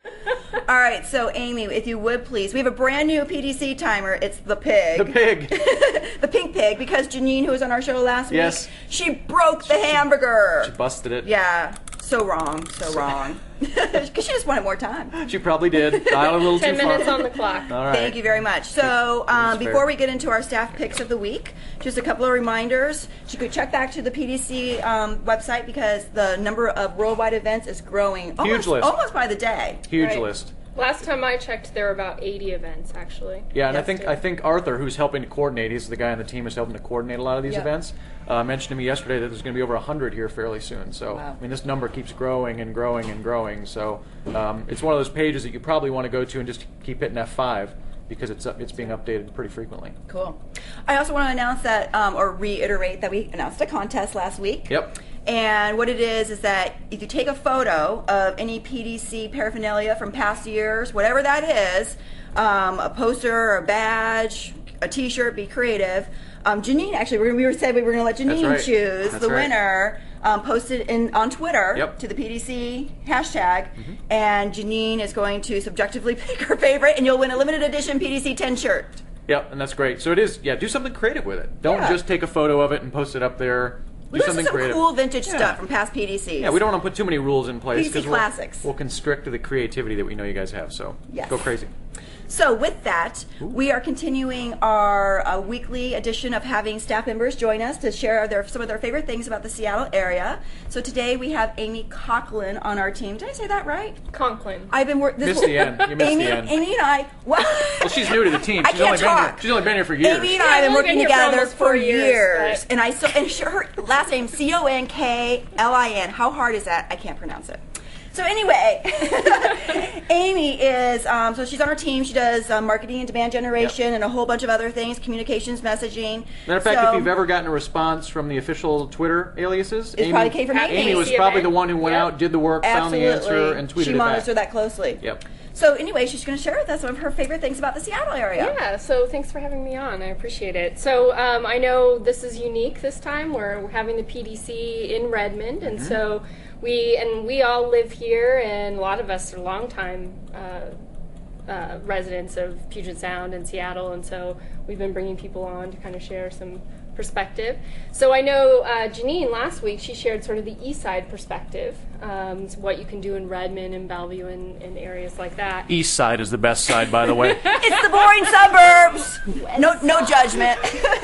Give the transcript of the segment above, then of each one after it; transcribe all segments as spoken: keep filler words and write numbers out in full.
All right, so Amy, if you would please, we have a brand new P D C timer. It's the pig. The pig. The pink pig, because Janine, who was on our show last yes. week, she broke the hamburger. She busted it. Yeah, so wrong, so wrong. Because she just wanted more time. She probably did. Dialed a little Ten too far. minutes on the clock. All right. Thank you very much. So um, before fair. we get into our staff picks of the week, just a couple of reminders. You could check back to the P D C um, website, because the number of worldwide events is growing almost, Huge list. almost by the day. Huge Right. list. Last time I checked, there were about eighty events, actually. Yeah, and I Yes, think dude. I think Arthur, who's helping to coordinate, he's the guy on the team who's helping to coordinate a lot of these Yep. events, uh, mentioned to me yesterday that there's going to be over one hundred here fairly soon. So, Wow. I mean, this number keeps growing and growing and growing. So, um, it's one of those pages that you probably want to go to and just keep hitting F five, because it's it's being updated pretty frequently. Cool. I also want to announce that, um, or reiterate that we announced a contest last week. Yep. And what it is is that if you take a photo of any P D C paraphernalia from past years, whatever that is, um, a poster, or a badge, a T-shirt, be creative. Um, Janine, actually, we, we were said we were going to let That's Janine right. choose That's the right. winner. Um, post it in on Twitter Yep. to the P D C hashtag, and Janine is going to subjectively pick her favorite, and you'll win a limited edition P D C ten shirt. Yep, and that's great. So it is, yeah, do something creative with it. Don't Yeah. just take a photo of it and post it up there. Do This is something some creative. cool vintage Yeah. stuff from past P D Cs. Yeah, we don't want to put too many rules in place, P D C because we'll, classics. we'll constrict the creativity that we know you guys have. So Yes. go crazy. So with that, we are continuing our uh, weekly edition of having staff members join us to share their, some of their favorite things about the Seattle area. So today we have Amy Coughlin on our team. Did I say that right? Conklin. I've been working. Missed the end. You missed Amy, the end. Amy and I. Well, Well, she's new to the team. I She's can't only been here. talk. She's only been here for years. Amy and I Yeah, have been I've working been here for together almost for four years, years, but- and I so and she, her last name C O N K L I N. How hard is that? I can't pronounce it. So anyway, Amy is, um, so she's on our team. She does uh, marketing and demand generation Yep. and a whole bunch of other things, communications, messaging. Matter of fact, So if you've ever gotten a response from the official Twitter aliases, It probably came from Amy. Amy. Amy was See probably event. the one who went Yep. out, did the work, found the answer, and tweeted she it back. monitored that closely. Yep. So anyway, she's going to share with us some of her favorite things about the Seattle area. Yeah, so thanks for having me on. I appreciate it. So um, I know this is unique this time. We're, we're having the P D C in Redmond, and so we and we all live here, and a lot of us are longtime uh, uh, residents of Puget Sound and Seattle, and so we've been bringing people on to kind of share some perspective. So I know uh, Janine last week, she shared sort of the east side perspective, um, so what you can do in Redmond and Bellevue and, and areas like that. East side is the best side, by the way. It's the boring suburbs. No, no judgment.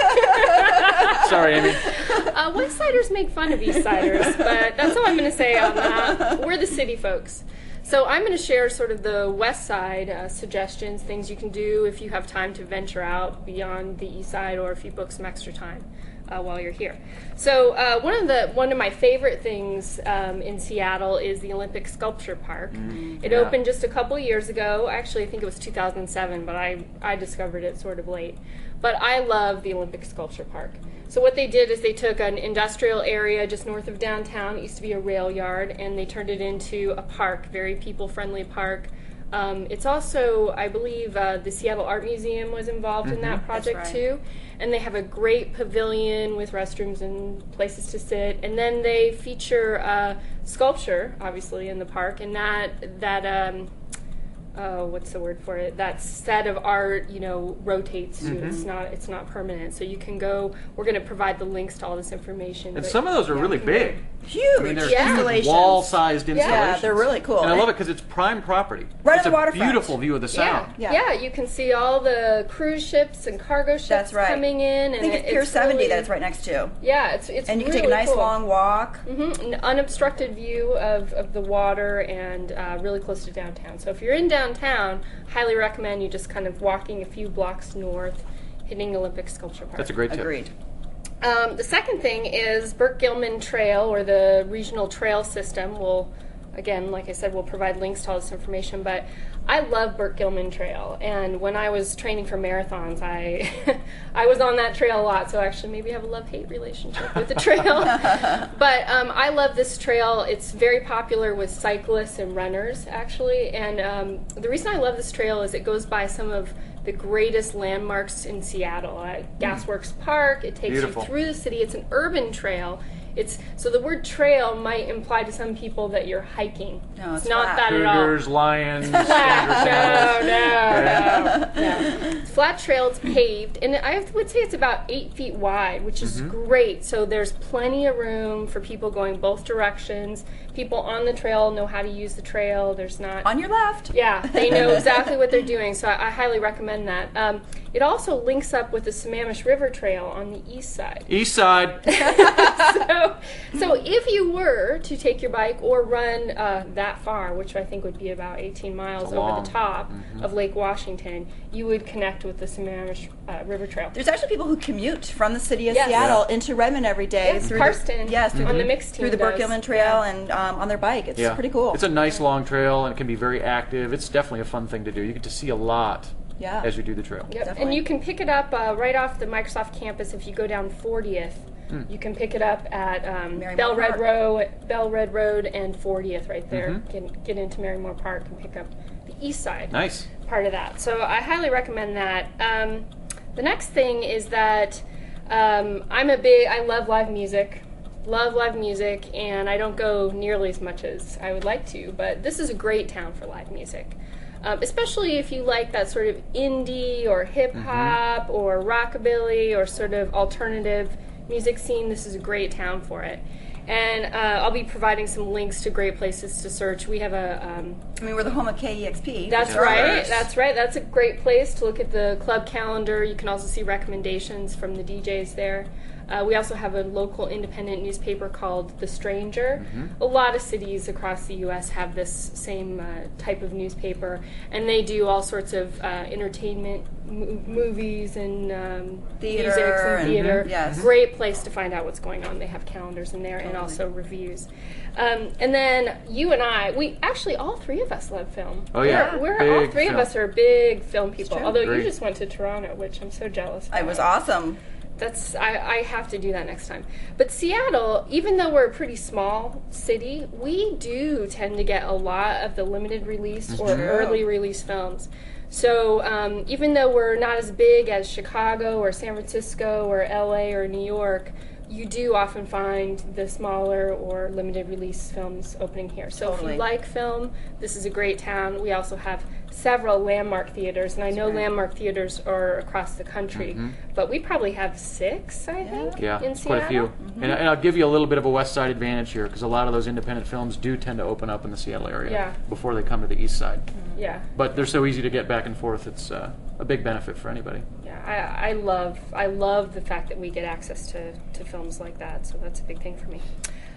Sorry, Amy. Uh, West Siders make fun of East Siders, but that's all I'm going to say on that. We're the city folks. So I'm going to share sort of the West Side uh, suggestions, things you can do if you have time to venture out beyond the East Side, or if you book some extra time uh, while you're here. So uh, one of the one of my favorite things um, in Seattle is the Olympic Sculpture Park. It yeah. opened just a couple years ago. Actually, I think it was two thousand seven, but I I discovered it sort of late. But I love the Olympic Sculpture Park. So what they did is they took an industrial area just north of downtown. It used to be a rail yard, and they turned it into a park, very people-friendly park. Um, it's also, I believe, uh, the Seattle Art Museum was involved in that project right. too. And they have a great pavilion with restrooms and places to sit. And then they feature uh, sculpture, obviously, in the park, and that that. Um, Oh, what's the word for it? That set of art, you know, rotates too. Mm-hmm. It's not it's not permanent. So you can go. We're going to provide the links to all this information. And but some of those are yeah, really you can big. go. Huge I mean, they're Yeah. installations. wall-sized installations. Yeah, they're really cool. And I love it because it's prime property. Right on it's the a waterfront. beautiful view of the sound. Yeah. Yeah. yeah, You can see all the cruise ships and cargo ships That's right. coming in. And I think it's it- Pier seventy really, that it's right next to. Yeah, it's it's And you can really take a nice cool. long walk. Mm-hmm. An unobstructed view of, of the water, and uh, really close to downtown. So if you're in downtown, highly recommend you just kind of walking a few blocks north, hitting the Olympic Sculpture Park. That's a great tip. Agreed. Um, the second thing is Burke-Gilman Trail, or the regional trail system. Will, again, like I said, we'll provide links to all this information, but I love Burke-Gilman Trail, and when I was training for marathons, I I was on that trail a lot, so actually maybe I have a love-hate relationship with the trail. But um, I love this trail. It's very popular with cyclists and runners, actually, and um, the reason I love this trail is it goes by some of the greatest landmarks in Seattle. Uh, Gasworks Park, it takes Beautiful. you through the city. It's an urban trail. It's so the word trail might imply to some people that you're hiking. No, it's not flat. that at all. Cougars, lions, Flat. No, no, no, no. It's flat trail. It's paved, and I would say it's about eight feet wide, which is Mm-hmm. great. So there's plenty of room for people going both directions. People on the trail know how to use the trail. There's not On your left. yeah, they know exactly what they're doing, so I, I highly recommend that. Um, it also links up with the Sammamish River Trail on the east side. East side. so, so if you were to take your bike or run uh, that far, which I think would be about eighteen miles over long. the top of Lake Washington, you would connect with the Sammamish uh, River Trail. There's actually people who commute from the city of Yes. Seattle Yeah. into Redmond every day. Yeah, through Karsten the, yes, through on the, the mixed through the team Burke does. Gilman Trail and um, on their bike. It's Yeah. pretty cool. It's a nice long trail and it can be very active. It's definitely a fun thing to do. You get to see a lot Yeah. as you do the trail. Yep. Definitely. And you can pick it up uh, right off the Microsoft campus if you go down fortieth. You can pick it up at um, Marymore Bell Red Park. Road, Bell Red Road, and fortieth right there. Mhm. Get, get into Marymore Park and pick up the east side Nice. part of that. So I highly recommend that. Um, the next thing is that um, I'm a big. I love live music. Love live music, and I don't go nearly as much as I would like to. But this is a great town for live music. Um, especially if you like that sort of indie or hip hop or rockabilly or sort of alternative music scene, this is a great town for it. And uh, I'll be providing some links to great places to search. We have a. Um, I mean, we're the home of K E X P. that's Yeah. right. Nice. That's right. That's a great place to look at the club calendar. You can also see recommendations from the D Js there. Uh, we also have a local independent newspaper called The Stranger. A lot of cities across the U S have this same uh, type of newspaper, and they do all sorts of uh, entertainment, mo- movies, and um, Theater music and and- theater. Mhm. Yes. Great place to find out what's going on. They have calendars in there and also reviews. Um, and then you and I, we actually all three of us love film. Oh, yeah. we're, we're all Big three film. of us are big film people. true. Although Great. you just went to Toronto, which I'm so jealous. It was about. awesome. That's I, I have to do that next time. But Seattle, even though we're a pretty small city, we do tend to get a lot of the limited release or true. early release films. So um, even though we're not as big as Chicago or San Francisco or L A or New York, you do often find the smaller or limited release films opening here. So if Totally. you like film, this is a great town. We also have several landmark theaters, and I know right. landmark theaters are across the country, but we probably have six, I think, Yeah, in it's quite a Seattle. few. And, and I'll give you a little bit of a West Side advantage here because a lot of those independent films do tend to open up in the Seattle area Yeah. before they come to the East Side. Yeah, But they're so easy to get back and forth. It's uh, a big benefit for anybody. yeah. I, I love, I love the fact that we get access to, to films like that. So that's a big thing for me.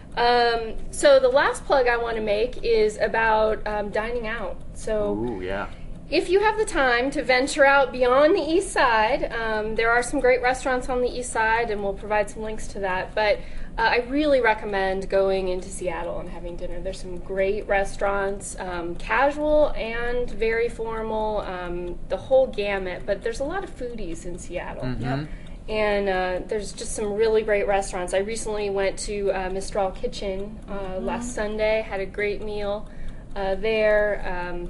Um, so the last plug I want to make is about um, dining out. So Ooh, yeah. if you have the time to venture out beyond the east side, um, there are some great restaurants on the east side, and we'll provide some links to that. But uh, I really recommend going into Seattle and having dinner. There's some great restaurants, um, casual and very formal, um, the whole gamut. But there's a lot of foodies in Seattle. Yep. And uh, there's just some really great restaurants. I recently went to uh, Mistral Kitchen uh, last Sunday, had a great meal uh, there. Um,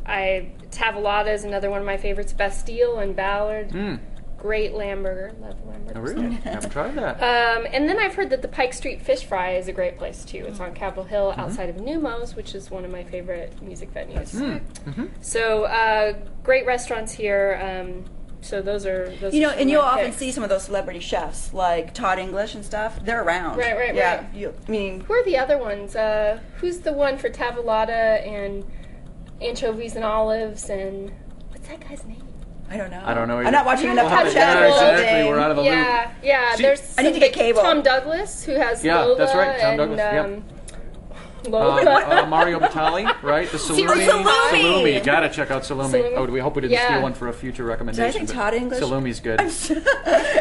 I Tavolata is another one of my favorites. Bastille and Ballard, Mm. great lamb burger. Love the lamb burger. Oh, really? Haven't tried that. Um, and then I've heard that the Pike Street Fish Fry is a great place too. It's on Capitol Hill outside of Numos, which is one of my favorite music venues. Mm. hmm So uh, great restaurants here. Um, so those are those. You know, are some and of you'll my often picks. see some of those celebrity chefs like Todd English and stuff. They're around. Right, right, yeah, right. You, I mean, Who are the other ones? Uh, who's the one for Tavolata and anchovies and olives and what's that guy's name? I don't know. I don't know I'm either. not watching enough We'll Top have Chef to or check. something. Exactly, we're out of the loop. Yeah, yeah. See, there's I need to some- get cable. Tom Douglas, who has Yeah, Lola that's right, Tom and Douglas, yep. um, Uh, Lola. uh, Mario Batali, right? The salumi. salumi! Salumi. You gotta check out salumi. Salumi. Oh, we hope we didn't Yeah. steal one for a future Did I recommendation. say but Todd English? Salumi's good.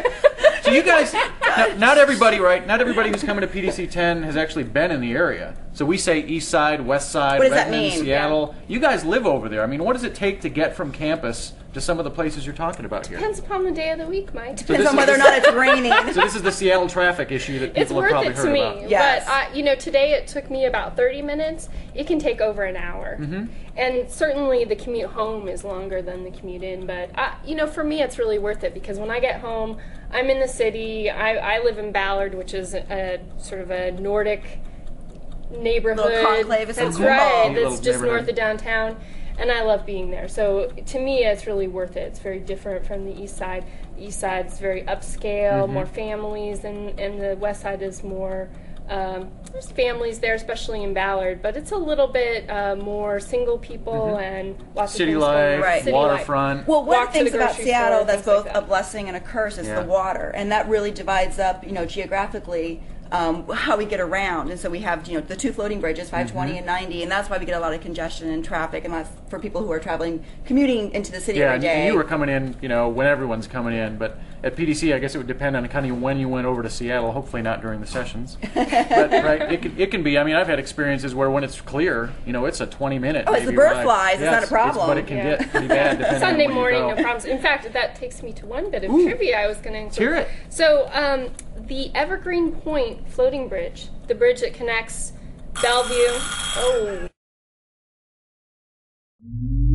So you guys, not, not everybody, right? Not everybody who's coming to P D C ten has actually been in the area. So we say East Side, West Side, What does that Redmond, mean? Seattle. You guys live over there. I mean, what does it take to get from campus to some of the places you're talking about here? Depends upon the day of the week, Mike. Depends this on is- whether or not it's raining. So this is the Seattle traffic issue that people It's have worth probably it heard to me, about. Yes. but I, you know, today it took me about thirty minutes. It can take over an hour, Mm-hmm. and certainly the commute home is longer than the commute in. But I, you know, for me, it's really worth it because when I get home, I'm in the city. I, I live in Ballard, which is a sort of a Nordic neighborhood. Little conclave, it's so That's cool. right. Neat That's little just north neighborhood. of downtown. And I love being there. So to me, it's really worth it. It's very different from the east side. The east side is very upscale, Mm-hmm. more families, and, and the west side is more, um, there's families there, especially in Ballard, but it's a little bit uh, more single people and lots Mm-hmm. City of things going on. life, Right. City life. waterfront. Well, one Walk of to the the things about grocery Seattle store, that's things like both that. a blessing and a curse is Yeah. the water, and that really divides up, you know, geographically um, how we get around. And so we have, you know, the two floating bridges, five twenty Mm-hmm. and ninety, and that's why we get a lot of congestion and traffic, and that's for people who are traveling, commuting into the city Yeah, every and day. you were coming in, you know, when everyone's coming in. But at P D C, I guess it would depend on kind of when you went over to Seattle. Hopefully not during the sessions. But right, it can, it can be. I mean, I've had experiences where when it's clear, you know, it's a twenty minute. Oh, it's maybe the bird ride. flies, it's Yeah, not a problem. but it can Yeah. get pretty bad depending Sunday on where morning, you no go. problems. In fact, that takes me to one bit of Ooh. trivia I was going to Let's hear it. So, um, the Evergreen Point floating bridge, the bridge that connects Bellevue. Oh.